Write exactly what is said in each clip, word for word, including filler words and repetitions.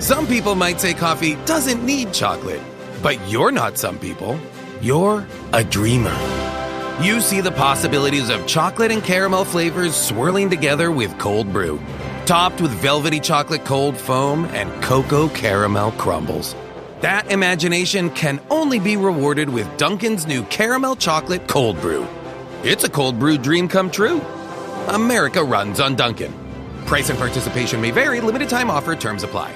Some people might say coffee doesn't need chocolate, but you're not some people. You're a dreamer. You see the possibilities of chocolate and caramel flavors swirling together with cold brew, topped with velvety chocolate cold foam and cocoa caramel crumbles. That imagination can only be rewarded with Dunkin's new caramel chocolate cold brew. It's a cold brew dream come true. America runs on Dunkin'. Price and participation may vary. Limited time offer. Terms apply.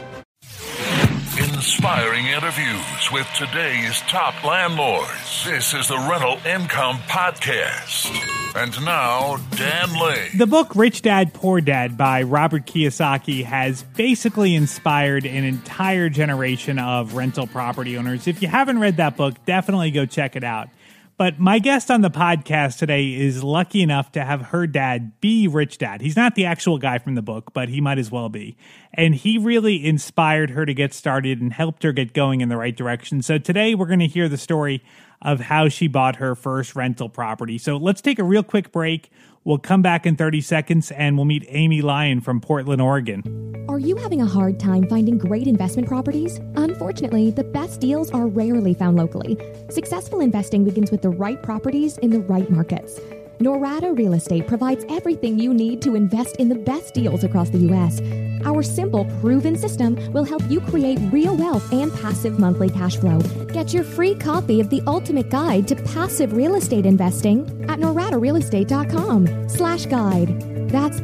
Inspiring interviews with today's top landlords. This is the Rental Income Podcast. And now, Dan Lane. The book Rich Dad, Poor Dad by Robert Kiyosaki has basically inspired an entire generation of rental property owners. If you haven't read that book, definitely go check it out. But my guest on the podcast today is lucky enough to have her dad be Rich Dad. He's not the actual guy from the book, but he might as well be. And he really inspired her to get started and helped her get going in the right direction. So today we're going to hear the story of how she bought her first rental property. So let's take a real quick break. We'll come back in thirty seconds and we'll meet Amy Lyon from Portland, Oregon. Are you having a hard time finding great investment properties? Unfortunately, the best deals are rarely found locally. Successful investing begins with the right properties in the right markets. Norada Real Estate provides everything you need to invest in the best deals across the U S. Our simple, proven system will help you create real wealth and passive monthly cash flow. Get your free copy of the ultimate guide to passive real estate investing at noradarealestate.com slash guide. That's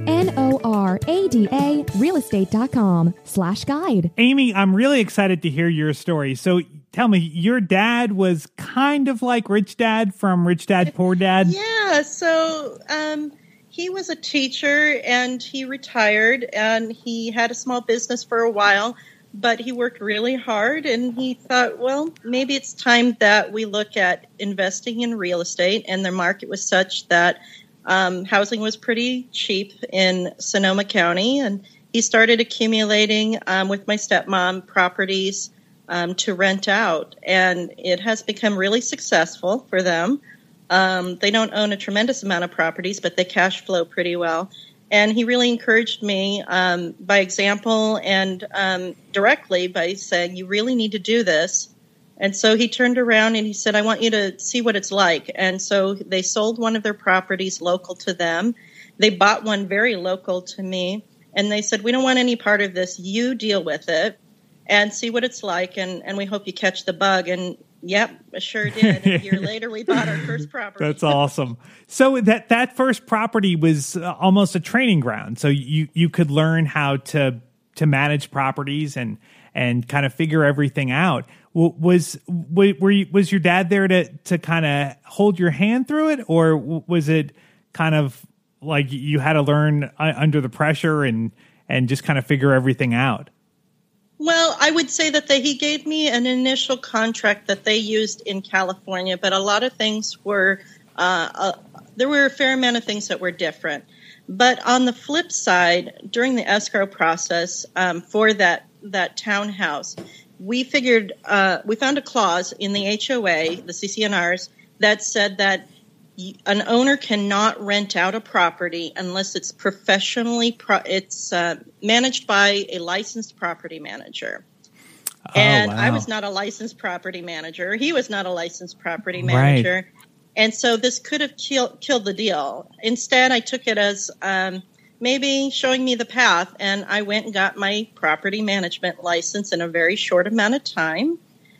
N-O-R-A-D-A realestate.com slash guide. Amy, I'm really excited to hear your story. So tell me, your dad was kind of like Rich Dad from Rich Dad, Poor Dad? Yeah, so um, he was a teacher and he retired and he had a small business for a while, but he worked really hard and he thought, well, maybe it's time that we look at investing in real estate. And the market was such that Um, housing was pretty cheap in Sonoma County, and he started accumulating um, with my stepmom properties um, to rent out, and it has become really successful for them. Um, they don't own a tremendous amount of properties, but they cash flow pretty well. And he really encouraged me um, by example and um, directly by saying, you really need to do this. And so he turned around and he said, I want you to see what it's like. And so they sold one of their properties local to them. They bought one very local to me. And they said, we don't want any part of this. You deal with it and see what it's like. And, and we hope you catch the bug. And yep, I sure did. A year later, we bought our first property. That's awesome. So that, that first property was uh, almost a training ground. So you, you could learn how to, to manage properties and, and kind of figure everything out. Was were you, was your dad there to to kind of hold your hand through it, or was it kind of like you had to learn under the pressure and and just kind of figure everything out? Well, I would say that they, he gave me an initial contract that they used in California, but a lot of things were uh, uh, there were a fair amount of things that were different. But on the flip side, during the escrow process um, for that that townhouse, we figured, uh, we found a clause in the H O A, the C C N Rs, that said that an owner cannot rent out a property unless it's professionally, pro- it's uh, managed by a licensed property manager. Oh, and wow. I was not a licensed property manager. He was not a licensed property manager. Right. And so this could have kill- killed the deal. Instead, I took it as um, maybe showing me the path, and I went and got my property management license in a very short amount of time.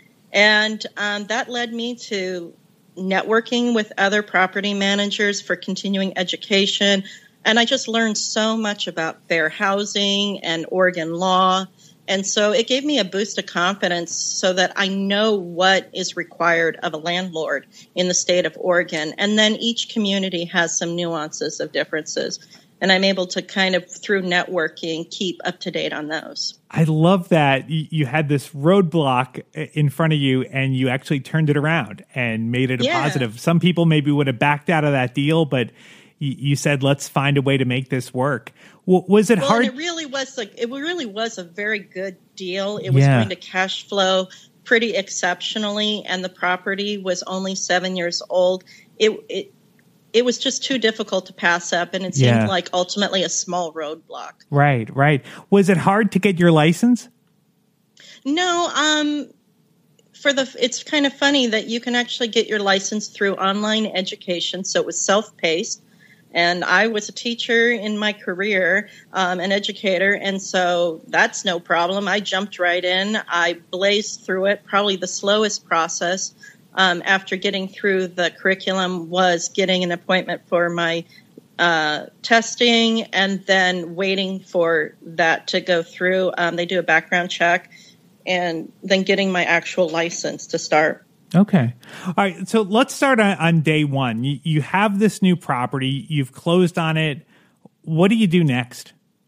And um, that led me to networking with other property managers for continuing education. And I just learned so much about fair housing and Oregon law. And so it gave me a boost of confidence so that I know what is required of a landlord in the state of Oregon. And then each community has some nuances of differences. And I'm able to kind of, through networking, keep up to date on those. I love that you had this roadblock in front of you and you actually turned it around and made it a yeah. positive. Some people maybe would have backed out of that deal, but you said, let's find a way to make this work. Was it well, hard? It really was like it really was a very good deal. It was yeah. going to cash flow pretty exceptionally, and the property was only seven years old. It it it was just too difficult to pass up, and it seemed yeah. like ultimately a small roadblock. Right, right. Was it hard to get your license? No, um, for the it's kind of funny that you can actually get your license through online education. So it was self-paced, and I was a teacher in my career, um, an educator, and so that's no problem. I jumped right in. I blazed through it. Probably the slowest process um, after getting through the curriculum was getting an appointment for my uh, testing and then waiting for that to go through. Um, they do a background check and then getting my actual license to start. Okay. All right. So let's start on, on day one. You, you have this new property. You've closed on it. What do you do next?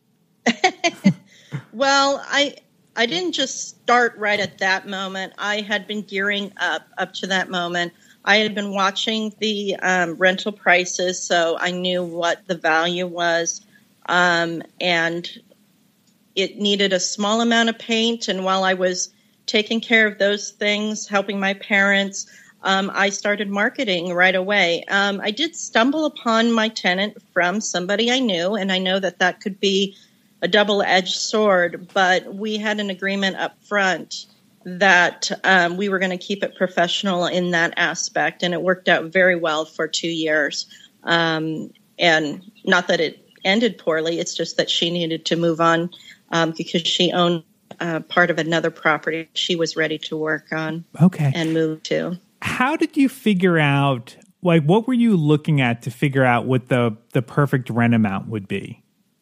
Well, I I didn't just start right at that moment. I had been gearing up up to that moment. I had been watching the um, rental prices, so I knew what the value was, um, and it needed a small amount of paint. And while I was taking care of those things, helping my parents, um, I started marketing right away. Um, I did stumble upon my tenant from somebody I knew, and I know that that could be a double-edged sword, but we had an agreement up front that um, we were going to keep it professional in that aspect, and it worked out very well for two years. Um, and not that it ended poorly, it's just that she needed to move on um, because she owned uh, part of another property she was ready to work on okay. and move to. How did you figure out, like, what were you looking at to figure out what the, the perfect rent amount would be?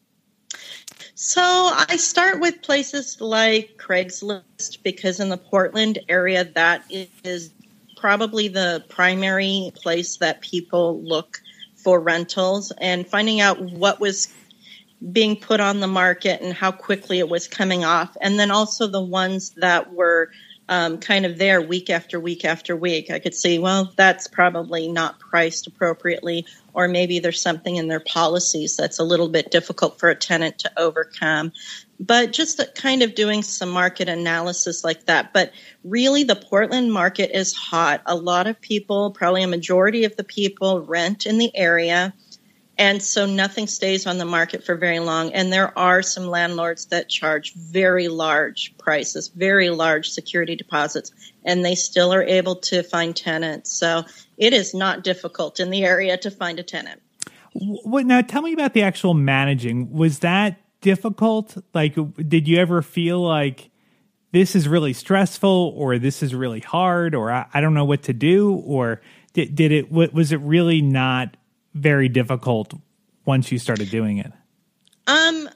So I start with places like Craigslist because in the Portland area, that is probably the primary place that people look for rentals, and finding out what was being put on the market and how quickly it was coming off. And then also the ones that were um, kind of there week after week after week. I could see, well, that's probably not priced appropriately, or maybe there's something in their policies that's a little bit difficult for a tenant to overcome. But just kind of doing some market analysis like that. But really, the Portland market is hot. A lot of people, probably a majority of the people, rent in the area. And so nothing stays on the market for very long. And there are some landlords that charge very large prices, very large security deposits, and they still are able to find tenants. So it is not difficult in the area to find a tenant. What, now, tell me about the actual managing. Was that difficult? Like, did you ever feel like this is really stressful, or this is really hard, or I, I don't know what to do? Or did, did it, was it really not very difficult once you started doing it? Um,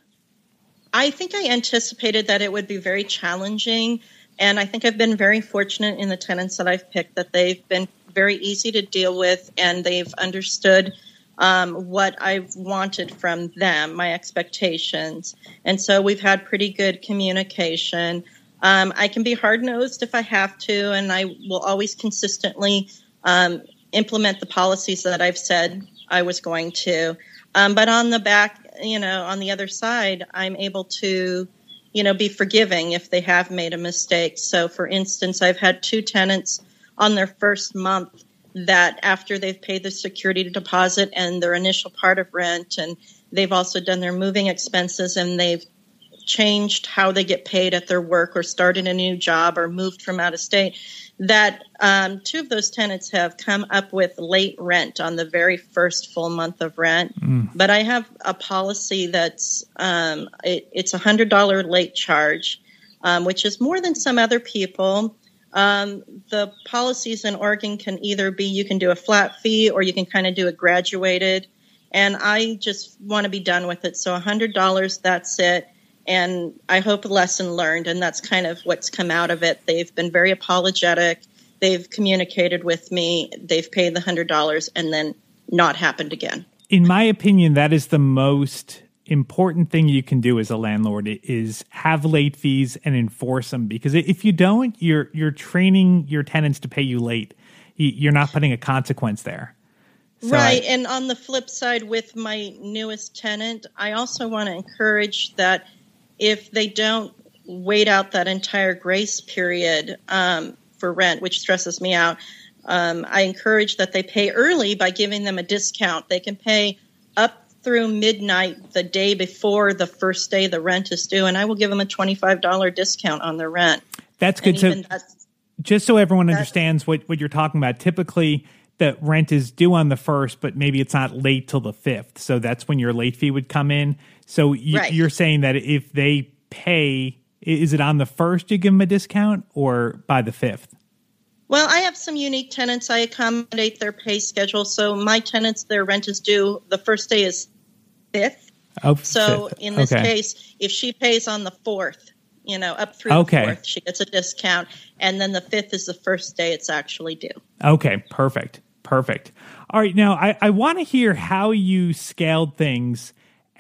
I think I anticipated that it would be very challenging, and I think I've been very fortunate in the tenants that I've picked that they've been very easy to deal with, and they've understood um, what I've wanted from them, my expectations. And so we've had pretty good communication. Um, I can be hard-nosed if I have to, and I will always consistently um, implement the policies that I've said I was going to. Um, but on the back, you know, on the other side, I'm able to, you know, be forgiving if they have made a mistake. So, for instance, I've had two tenants on their first month that after they've paid the security deposit and their initial part of rent, and they've also done their moving expenses, and they've changed how they get paid at their work or started a new job or moved from out of state, that um, two of those tenants have come up with late rent on the very first full month of rent. Mm. But I have a policy that's um, it, it's a one hundred dollars late charge, um, which is more than some other people. Um, the policies in Oregon can either be you can do a flat fee or you can kind of do a graduated. And I just want to be done with it. So one hundred dollars, that's it. And I hope a lesson learned, and that's kind of what's come out of it. They've been very apologetic. They've communicated with me. They've paid the one hundred dollars and then not happened again. In my opinion, that is the most important thing you can do as a landlord, is have late fees and enforce them. Because if you don't, you're you're training your tenants to pay you late. You're not putting a consequence there. So right. I, and on the flip side, with my newest tenant, I also want to encourage that if they don't wait out that entire grace period um, for rent, which stresses me out, um, I encourage that they pay early by giving them a discount. They can pay up through midnight the day before the first day the rent is due, and I will give them a twenty-five dollars discount on their rent. That's good. So that's, just so everyone understands what, what you're talking about, typically the rent is due on the first, but maybe it's not late till the fifth. So that's when your late fee would come in. So you, right. you're saying that if they pay, is it on the first you give them a discount or by the fifth? Well, I have some unique tenants. I accommodate their pay schedule. So my tenants, their rent is due. The first day is fifth. Oh, so fifth. in this okay. case, if she pays on the fourth, you know, up through okay. the fourth, she gets a discount. And then the fifth is the first day it's actually due. Okay, perfect. Perfect. All right. Now, I, I want to hear how you scaled things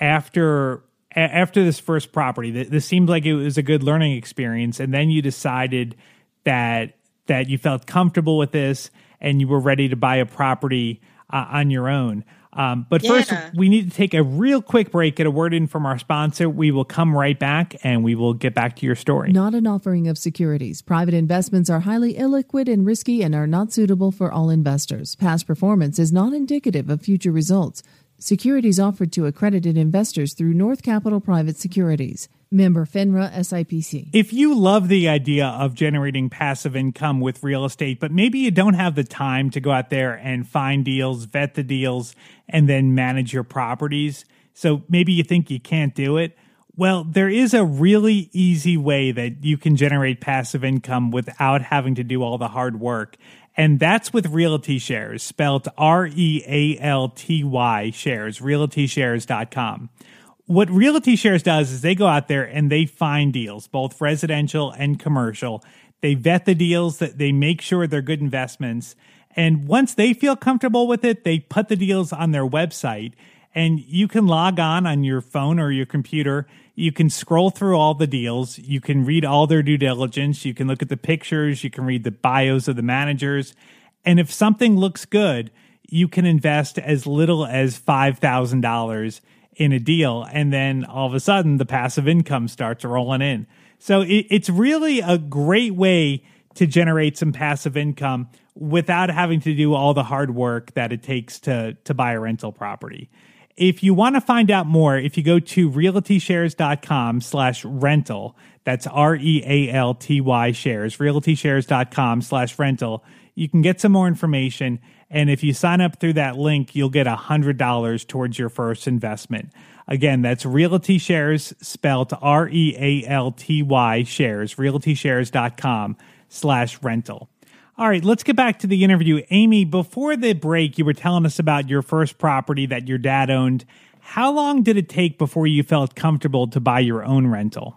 after after this first property. This seemed like it was a good learning experience. And then you decided that that you felt comfortable with this and you were ready to buy a property uh, on your own. Um, but yeah. first, we need to take a real quick break, get a word in from our sponsor. We will come right back and we will get back to your story. Not an offering of securities. Private investments are highly illiquid and risky and are not suitable for all investors. Past performance is not indicative of future results. Securities offered to accredited investors through North Capital Private Securities. Member FINRA S I P C. If you love the idea of generating passive income with real estate, but maybe you don't have the time to go out there and find deals, vet the deals, and then manage your properties, so maybe you think you can't do it, well, there is a really easy way that you can generate passive income without having to do all the hard work. And that's with Realty Shares, spelled R E A L T Y shares, realty shares dot com. What Realty Shares does is they go out there and they find deals, both residential and commercial. They vet the deals, that they make sure they're good investments. And once they feel comfortable with it, they put the deals on their website. And you can log on on your phone or your computer. You can scroll through all the deals. You can read all their due diligence. You can look at the pictures. You can read the bios of the managers. And if something looks good, you can invest as little as five thousand dollars in a deal. And then all of a sudden, the passive income starts rolling in. So it, it's really a great way to generate some passive income without having to do all the hard work that it takes to, to buy a rental property. If you want to find out more, if you go to realty shares dot com slash rental, that's R E A L T Y shares, realty shares dot com slash rental, you can get some more information. And if you sign up through that link, you'll get one hundred dollars towards your first investment. Again, that's Realty Shares, spelled R E A L T Y shares, realty shares dot com slash rental. All right, let's get back to the interview. Amy, before the break, you were telling us about your first property that your dad owned. How long did it take before you felt comfortable to buy your own rental?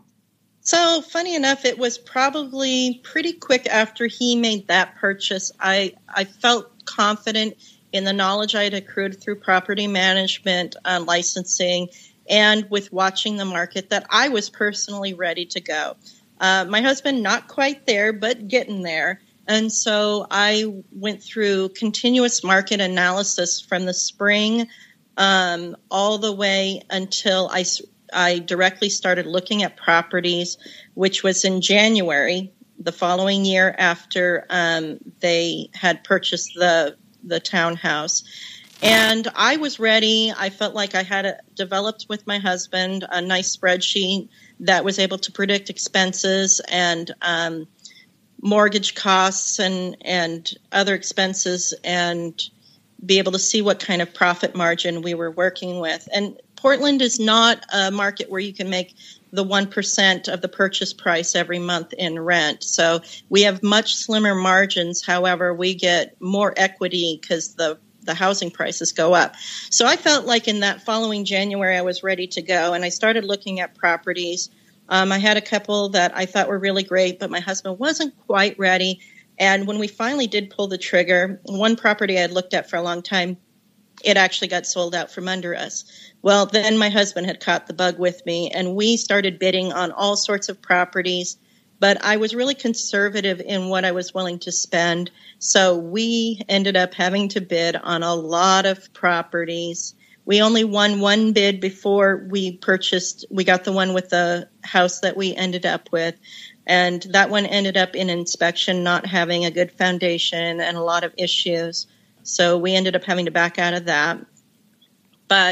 So, funny enough, it was probably pretty quick after he made that purchase. I, I felt confident in the knowledge I had accrued through property management, uh, licensing, and with watching the market that I was personally ready to go. Uh, my husband, not quite there, but getting there. And so I went through continuous market analysis from the spring um, all the way until I, I directly started looking at properties, which was in January, the following year after um, they had purchased the, the townhouse. And I was ready. I felt like I had a, developed with my husband a nice spreadsheet that was able to predict expenses and um mortgage costs and, and other expenses and be able to see what kind of profit margin we were working with. And Portland is not a market where you can make the one percent of the purchase price every month in rent. So we have much slimmer margins. However, we get more equity because the, the housing prices go up. So I felt like in that following January, I was ready to go. And I started looking at properties. Um, I had a couple that I thought were really great, but my husband wasn't quite ready. And when we finally did pull the trigger, one property I had looked at for a long time, it actually got sold out from under us. Well, then my husband had caught the bug with me, and we started bidding on all sorts of properties. But I was really conservative in what I was willing to spend. So we ended up having to bid on a lot of properties. We only won one bid before we purchased. We got the one with the house that we ended up with. And that one ended up in inspection, not having a good foundation and a lot of issues. So we ended up having to back out of that. But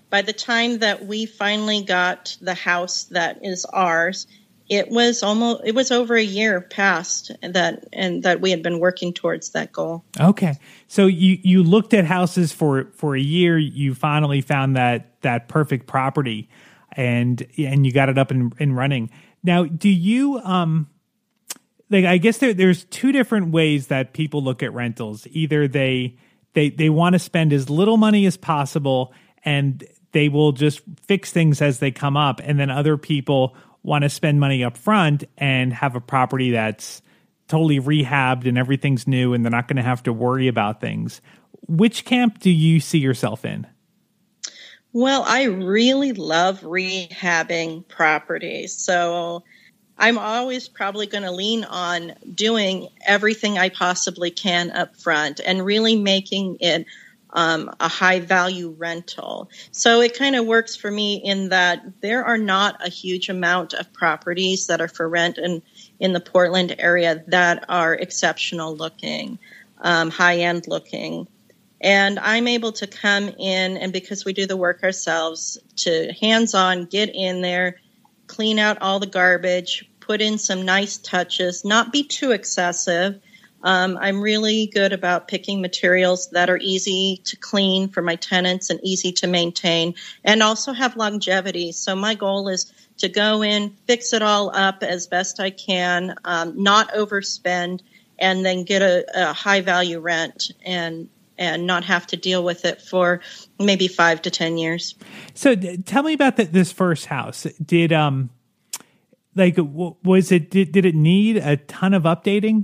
by the time that we finally got the house that is ours, it was almost it was over a year past that and that we had been working towards that goal. Okay. So you, you looked at houses for, for a year, you finally found that that perfect property and and you got it up and, and running. Now, do you um like I guess there there's two different ways that people look at rentals. Either they they they want to spend as little money as possible and they will just fix things as they come up, and then other people want to spend money up front and have a property that's totally rehabbed and everything's new and they're not going to have to worry about things. Which camp do you see yourself in? Well, I really love rehabbing properties. So I'm always probably going to lean on doing everything I possibly can up front and really making it Um, a high value rental. So it kind of works for me in that there are not a huge amount of properties that are for rent in, in the Portland area that are exceptional looking, um, high end looking. And I'm able to come in, and because we do the work ourselves, to hands on get in there, clean out all the garbage, put in some nice touches, not be too excessive. Um, I'm really good about picking materials that are easy to clean for my tenants and easy to maintain and also have longevity. So my goal is to go in, fix it all up as best I can, um, not overspend, and then get a, a high value rent and and not have to deal with it for maybe five to ten years. So d- tell me about the, this first house. Did um like w- was it did, did it need a ton of updating?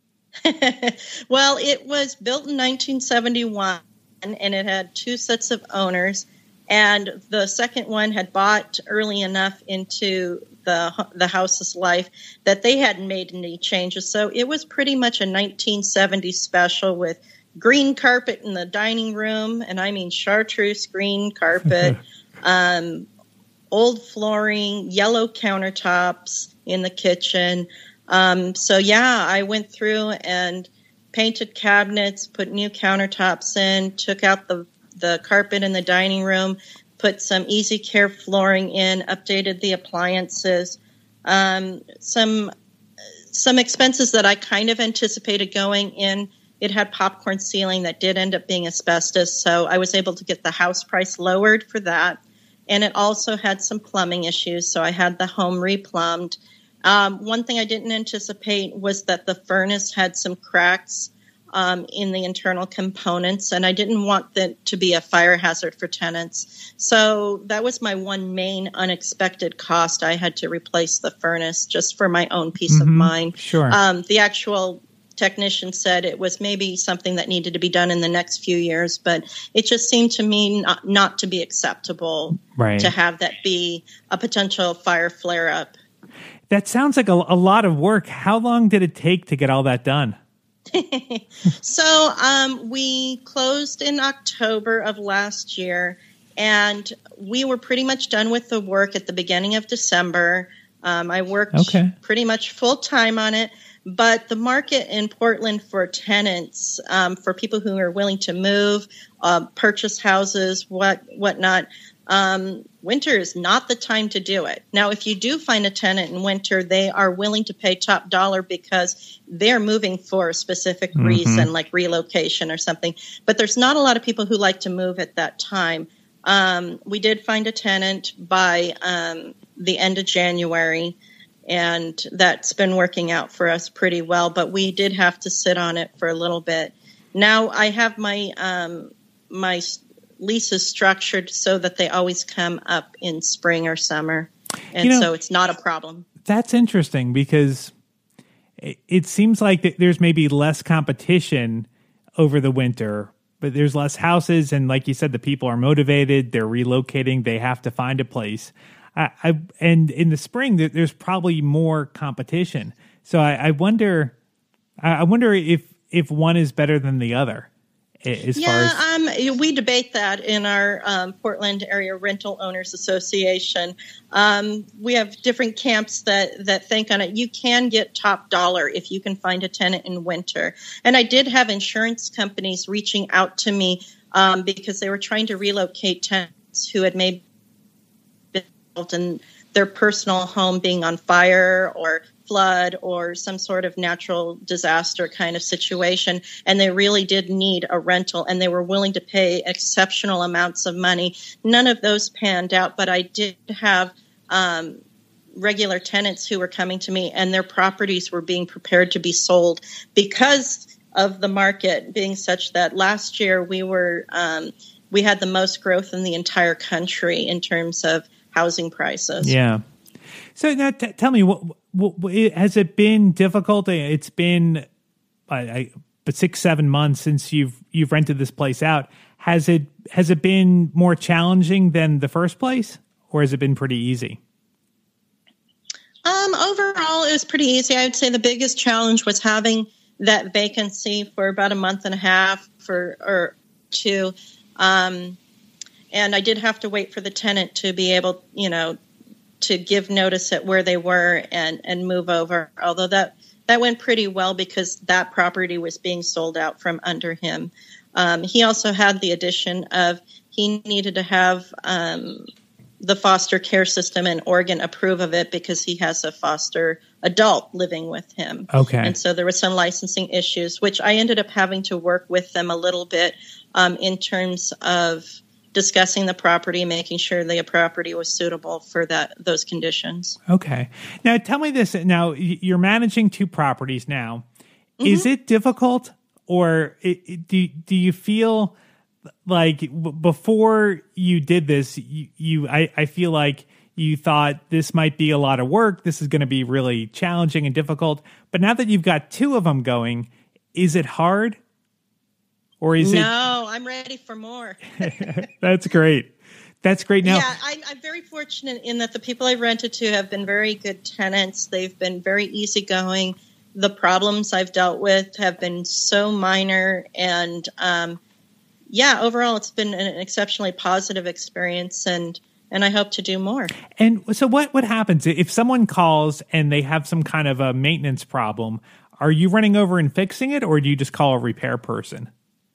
Well, it was built in nineteen seventy-one, and it had two sets of owners. And the second one had bought early enough into the the house's life that they hadn't made any changes. So it was pretty much a nineteen seventies special with green carpet in the dining room, and I mean chartreuse green carpet, um, old flooring, yellow countertops in the kitchen. Um, so, yeah, I went through and painted cabinets, put new countertops in, took out the, the carpet in the dining room, put some easy care flooring in, updated the appliances, um, some some expenses that I kind of anticipated going in. It had popcorn ceiling that did end up being asbestos, so I was able to get the house price lowered for that. And it also had some plumbing issues, so I had the home replumbed. Um, one thing I didn't anticipate was that the furnace had some cracks um, in the internal components, and I didn't want that to be a fire hazard for tenants. So that was my one main unexpected cost. I had to replace the furnace just for my own peace Mm-hmm. of mind. Sure. Um, the actual technician said it was maybe something that needed to be done in the next few years, but it just seemed to me not, not to be acceptable Right. to have that be a potential fire flare-up. That sounds like a, a lot of work. How long did it take to get all that done? So um, we closed in October of last year, and we were pretty much done with the work at the beginning of December. Um, I worked Okay. pretty much full time on it, but the market in Portland for tenants, um, for people who are willing to move, uh, purchase houses, what whatnot, Um, winter is not the time to do it. Now, if you do find a tenant in winter, they are willing to pay top dollar because they're moving for a specific Mm-hmm. reason, like relocation or something. But there's not a lot of people who like to move at that time. Um, we did find a tenant by um, the end of January, and that's been working out for us pretty well. But we did have to sit on it for a little bit. Now I have my um, my leases structured so that they always come up in spring or summer. And You know, so it's not a problem. That's interesting because it, it seems like that there's maybe less competition over the winter, but there's less houses. And like you said, the people are motivated. They're relocating. They have to find a place. I, I and in the spring, there, there's probably more competition. So I, I wonder, I, I wonder if, if one is better than the other. As yeah, far as- um, we debate that in our um, Portland Area Rental Owners Association. Um, we have different camps that, that think on it. You can get top dollar if you can find a tenant in winter. And I did have insurance companies reaching out to me um, because they were trying to relocate tenants who had maybe been involved in their personal home being on fire or flood or some sort of natural disaster kind of situation, and they really did need a rental, and they were willing to pay exceptional amounts of money. None of those panned out, but I did have um, regular tenants who were coming to me, and their properties were being prepared to be sold because of the market being such that last year we were um, we had the most growth in the entire country in terms of housing prices. Yeah. So now t- tell me, what, what, what has it been difficult? It's been I, I, but six, seven months since you've you've rented this place out. Has it has it been more challenging than the first place, or has it been pretty easy? Um, overall, it was pretty easy. I would say the biggest challenge was having that vacancy for about a month and a half for or two, um, and I did have to wait for the tenant to be able, you know, to give notice at where they were and, and move over, although that, that went pretty well because that property was being sold out from under him. Um, he also had the addition of he needed to have um, the foster care system in Oregon approve of it because he has a foster adult living with him. Okay. And so there were some licensing issues, which I ended up having to work with them a little bit um, in terms of discussing the property, making sure the property was suitable for that those conditions. Okay. Now, tell me this. Now, you're managing two properties now. Mm-hmm. Is it difficult, or it, it, do, do you feel like before you did this, you, you I, I feel like you thought this might be a lot of work, this is going to be really challenging and difficult, but now that you've got two of them going, is it hard? Or is no, it? No, I'm ready for more. That's great. That's great. Now, yeah, I, I'm very fortunate in that the people I've rented to have been very good tenants. They've been very easygoing. The problems I've dealt with have been so minor, and um, yeah, overall, it's been an exceptionally positive experience, and and I hope to do more. And so, what what happens if someone calls and they have some kind of a maintenance problem? Are you running over and fixing it, or do you just call a repair person?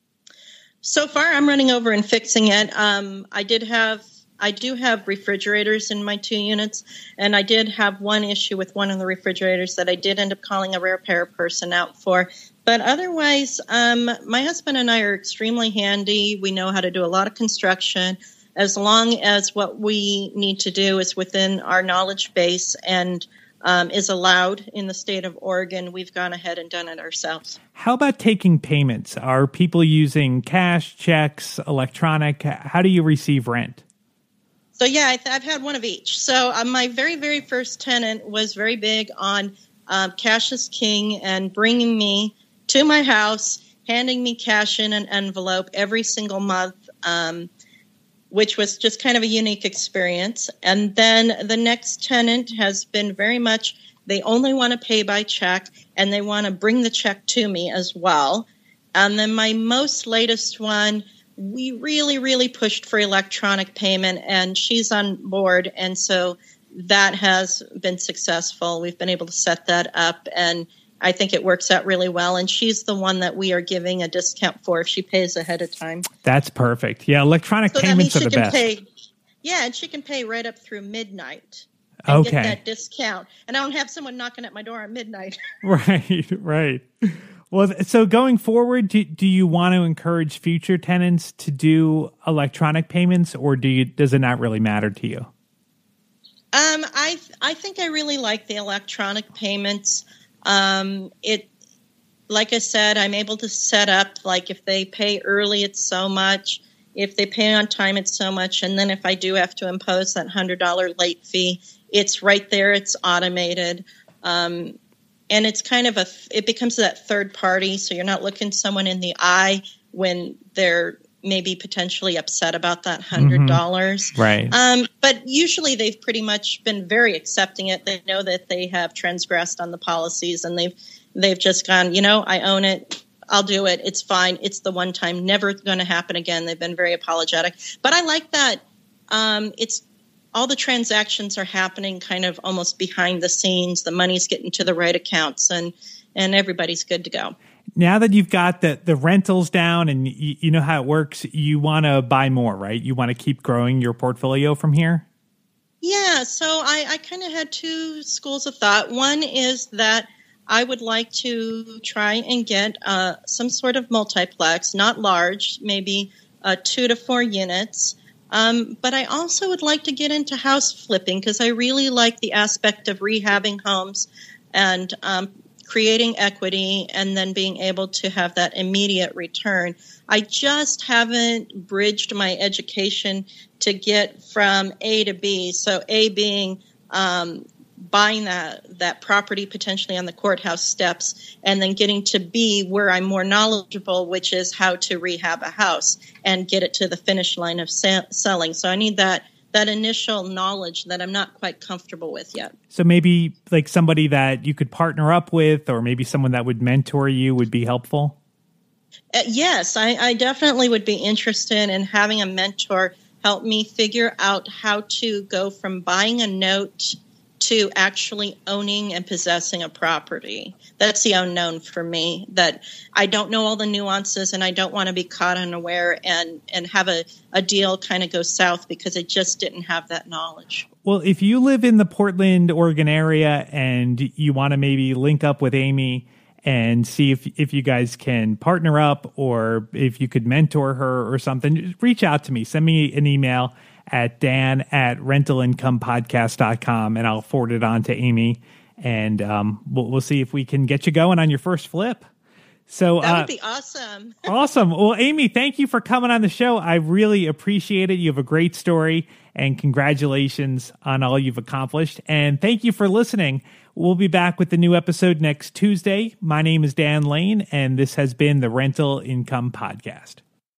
So far, I'm running over and fixing it. Um, I did have, I do have refrigerators in my two units, and I did have one issue with one of the refrigerators that I did end up calling a repair person out for. But otherwise, um, my husband and I are extremely handy. We know how to do a lot of construction. As long as what we need to do is within our knowledge base and Um, is allowed in the state of Oregon, we've gone ahead and done it ourselves. How about taking payments? Are people using cash, checks, electronic? How do you receive rent? So, yeah, I th- I've had one of each. So uh, my very, very first tenant was very big on um, cash is king and bringing me to my house, handing me cash in an envelope every single month, um, which was just kind of a unique experience. And then the next tenant has been very much, they only want to pay by check, and they want to bring the check to me as well. And then my most latest one, we really, really pushed for electronic payment, and she's on board. And so that has been successful. We've been able to set that up, and I think it works out really well. And she's the one that we are giving a discount for if she pays ahead of time. That's perfect. Yeah, electronic so payments are the best. Pay, yeah, and she can pay right up through midnight and okay. get that discount. And I don't have someone knocking at my door at midnight. Right, right. Well, so going forward, do, do you want to encourage future tenants to do electronic payments, or do you, does it not really matter to you? Um, I I think I really like the electronic payments. Um, it, like I said, I'm able to set up, like if they pay early, it's so much. If they pay on time, it's so much. And then if I do have to impose that one hundred dollars late fee, it's right there. It's automated. Um, and it's kind of a, it becomes that third party. So you're not looking someone in the eye when they're maybe potentially upset about that one hundred dollars. Mm-hmm. Right. Um, but usually they've pretty much been very accepting it. They know that they have transgressed on the policies, and they've they've just gone, you know, I own it. I'll do it. It's fine. It's the one time, never going to happen again. They've been very apologetic. But I like that um, it's all the transactions are happening kind of almost behind the scenes. The money's getting to the right accounts, and and everybody's good to go. Now that you've got the, the rentals down and you, you know how it works, you want to buy more, right? You want to keep growing your portfolio from here? Yeah, so I, I kind of had two schools of thought. One is that I would like to try and get uh, some sort of multiplex, not large, maybe uh, two to four units. Um, but I also would like to get into house flipping because I really like the aspect of rehabbing homes and um, creating equity and then being able to have that immediate return. I just haven't bridged my education to get from A to B. So A being um, buying that, that property potentially on the courthouse steps, and then getting to B where I'm more knowledgeable, which is how to rehab a house and get it to the finish line of sa- selling. So I need that that initial knowledge that I'm not quite comfortable with yet. So maybe like somebody that you could partner up with, or maybe someone that would mentor you would be helpful? Uh, yes, I, I definitely would be interested in having a mentor help me figure out how to go from buying a note to actually owning and possessing a property. That's the unknown for me, that I don't know all the nuances and I don't want to be caught unaware and, and have a, a deal kind of go south because I just didn't have that knowledge. Well, if you live in the Portland, Oregon area and you want to maybe link up with Amy and see if if you guys can partner up or if you could mentor her or something, just reach out to me. Send me an email at dan at rental income podcast dot com and I'll forward it on to Amy, and um, we'll, we'll see if we can get you going on your first flip. So that would uh, be awesome. Awesome. Well, Amy, thank you for coming on the show. I really appreciate it. You have a great story, and congratulations on all you've accomplished. And thank you for listening. We'll be back with the new episode next Tuesday. My name is Dan Lane, and this has been the Rental Income Podcast.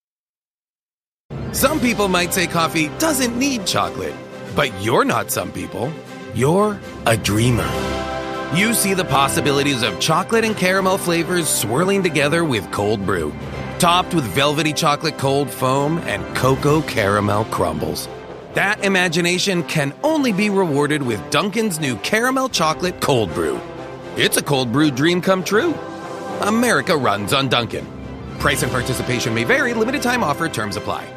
Some people might say coffee doesn't need chocolate, but you're not some people. You're a dreamer. You see the possibilities of chocolate and caramel flavors swirling together with cold brew, topped with velvety chocolate cold foam and cocoa caramel crumbles. That imagination can only be rewarded with Dunkin's new caramel chocolate cold brew. It's a cold brew dream come true. America runs on Dunkin'. Price and participation may vary. Limited time offer. Terms apply.